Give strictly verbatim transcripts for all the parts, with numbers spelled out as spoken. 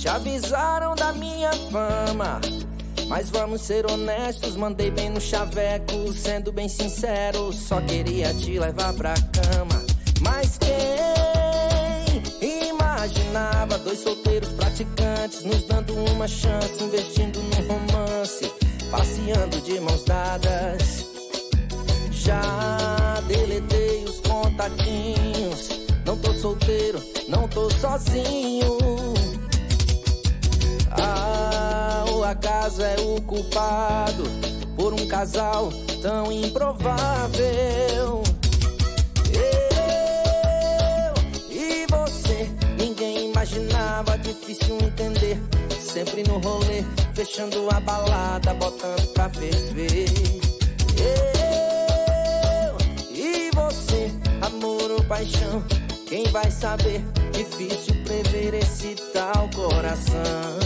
Já avisaram da minha fama, mas vamos ser honestos, mandei bem no chaveco. Sendo bem sincero, só queria te levar pra cama. Mas quem imaginava dois solteiros praticantes nos dando uma chance, investindo num romance, passeando de mãos dadas. Já deletei os contatinhos, não tô solteiro, não tô sozinho. Ah, o acaso é o culpado por um casal tão improvável. Eu e você, ninguém imaginava, difícil entender. Sempre no rolê, fechando a balada, botando pra ferver. Eu e você, amor ou paixão, quem vai saber? Difícil prever esse tal coração.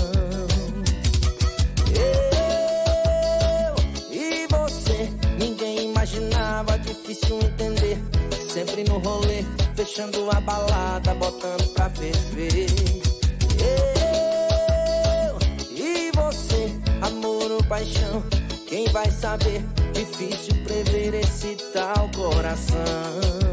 Eu e você, ninguém imaginava, difícil entender. Sempre no rolê, fechando a balada, botando pra ferver. Eu e você, amor ou paixão, quem vai saber? Difícil prever esse tal coração.